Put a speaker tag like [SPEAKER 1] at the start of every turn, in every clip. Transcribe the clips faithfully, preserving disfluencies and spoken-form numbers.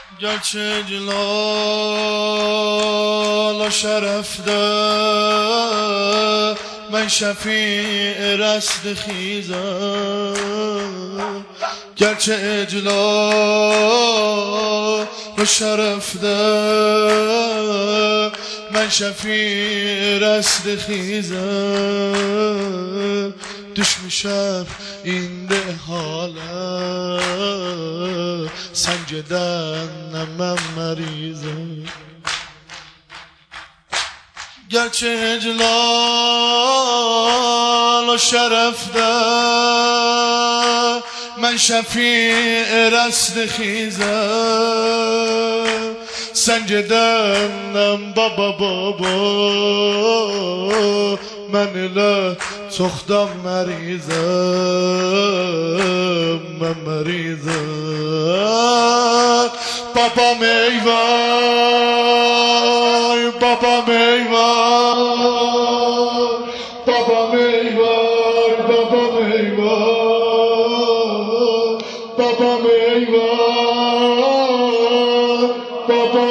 [SPEAKER 1] گرچه جلال و شرف ده من شفیع رست خیزم، گرچه اجلال و شرف ده من شفیع رست خیزم، düş میشم این ده حاله سنجدن من مریضم، گرچه اجلال و شرف ده من شفیع رست خیزم، سنجدنم بابا بابا من له سختم مریضم، من مریضم. بابا میوای بابا میوای بابا میوای بابا میوای بابا میوای بابا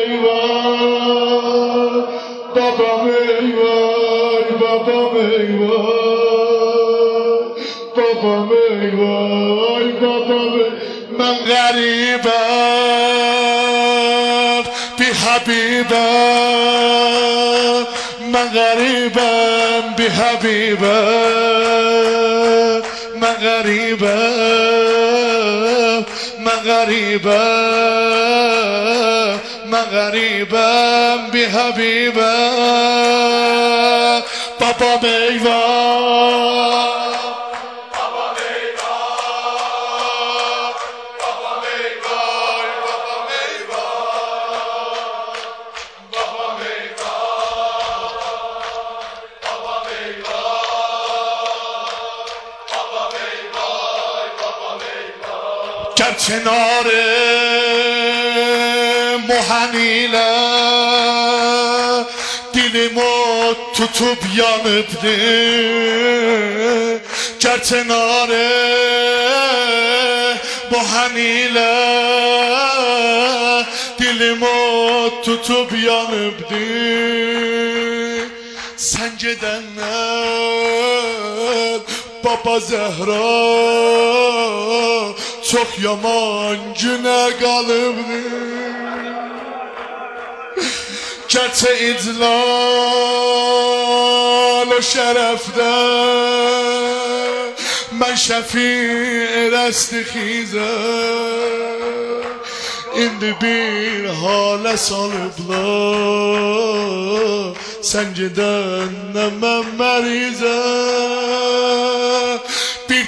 [SPEAKER 1] میوای بابا میوای بابا میوای بابا میوای بابا من غریبم بی حبیبم، من غریبم بی حبیبم، من غریبم من غریبم من غریبم بی حبیبم. بابا میوان کنار محنیله دیلمو tutup yanıptı, gerçenare bohaniyle dilimo tutup yanıptı, sencedenler baba Zehra çok yaman güne kalıbdı. Gerçe idlal o şerefde ben şefi resti xizem, indi bir hale salıblar senceden ben merizem. Bir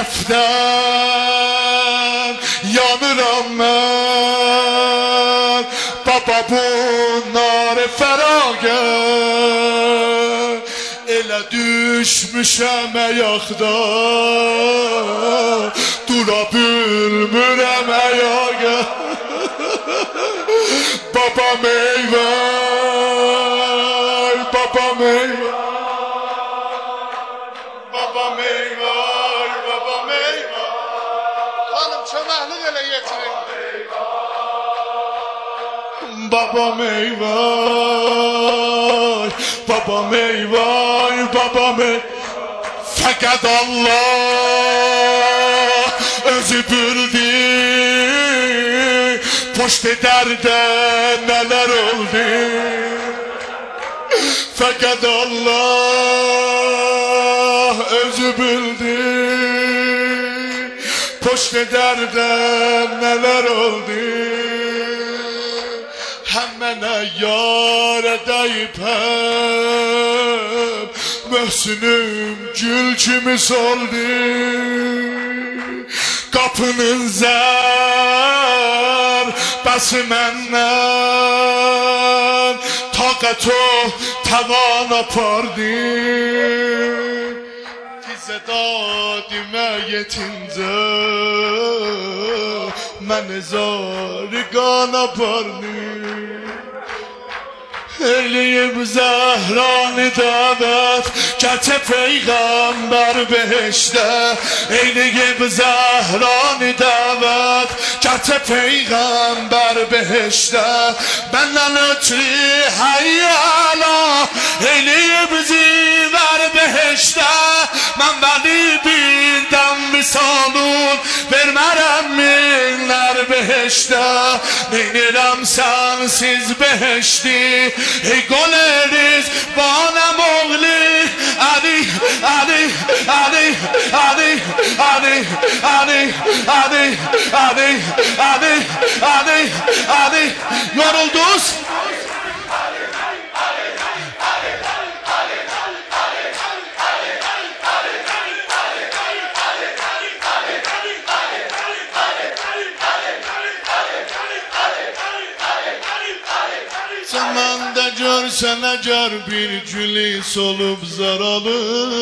[SPEAKER 1] taraftan yanıram ben baba bunlar feraga, elə düşmüşəm ayaqda dura bilmirəm ayağa. Baba meyvay baba meyvay baba meyvay baba meyvay. Hanım çöməklik elə yetirin. Baba meyvay baba meyvay baba mey. Fakat Allah özü bildi poşt derde neler oldu. Fakat Allah özü bildi poşt derde neler oldu. Həmmənə yar edəyib həm Möhsünüm gül kimi soldu. Qapının zər bəsi məndən taqət o təvan apardı. Tizə dadimə yetincə mən zarigan apardı. eləyib Zəhranı dəvət, Gətə Peyğəmbər behişdə. Eləyib Zəhranı dəvət, Gətə Peyğəmbər behişdə. Məndən ötürü həyyəla, eləyib zivər behişdə. Mən vəli bildən visalun, vermərəm minlər behişdə. Neynirəm sənsiz behişdi, ey gül rizvanəm oğli. Ali, Ali, Ali, Ali, Ali, Ali, Ali, Ali, Ali, Ali, Ali. Yoruldunuz? Zamanda görsen eğer bir gülü solup zaralı,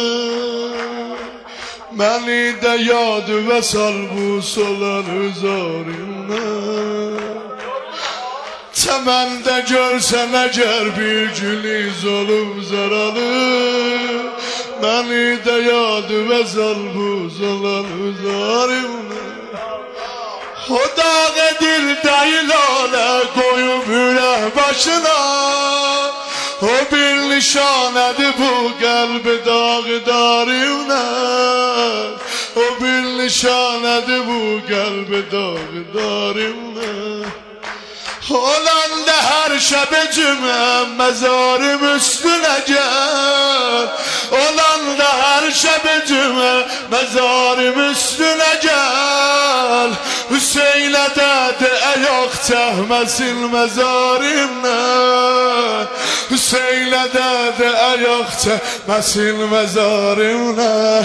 [SPEAKER 1] beni de yadı ve sal bu solan üzerinden. Temelde görsen eğer bir gülü solup zaralı, beni de yadı ve sal bu solan üzerinden. O dağı dilde ilale koyup ürək başına, o bir nişanədir bu qəlbi dağdarına. O bir nişanədir bu qəlbi dağdarına. Olanda her şebe cümə məzarım üstünə gəl. Olanda her şebe cümə məzarım üstünə gəl. Hüseynə dədi ayaq çəkməsin məzarımdan. Hüseynə dədi ayaq çəkməsin məzarımdan.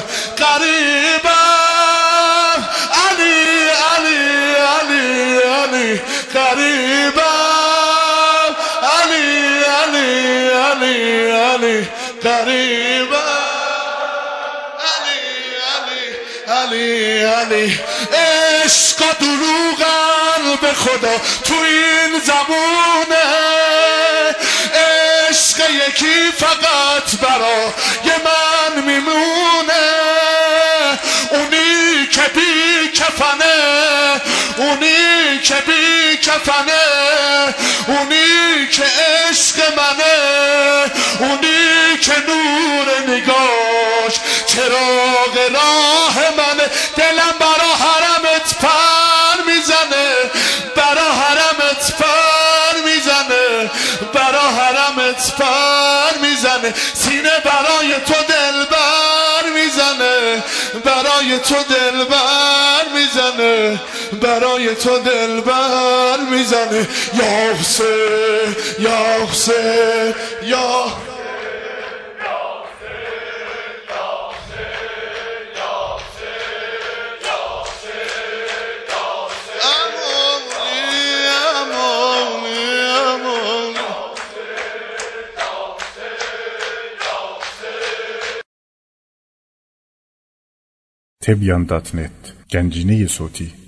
[SPEAKER 1] Qaribəm Ali, Ali, Ali, Ali. Qaribəm Ali, Ali, Ali, Ali. Qaribəm Ali, Ali, Ali, Ali. عشق دروغن به خدا تو این زمونه، عشق یکی فقط برای من میمونه. اونی که بی کفنه، اونی که بی کفنه، اونی که عشق منه، اونی که نور نگاش چراغ راه منه. دلم برا حرمت پر میزنه، برا حرمت پر میزنه، برا حرمت پر میزنه. سینه برای تو دلبر میزنه، برای تو دلبر میزنه، برای تو دلبر میزنه. یا حسین، یا حسین، یا
[SPEAKER 2] تبیان دات نت گنجینه صوتی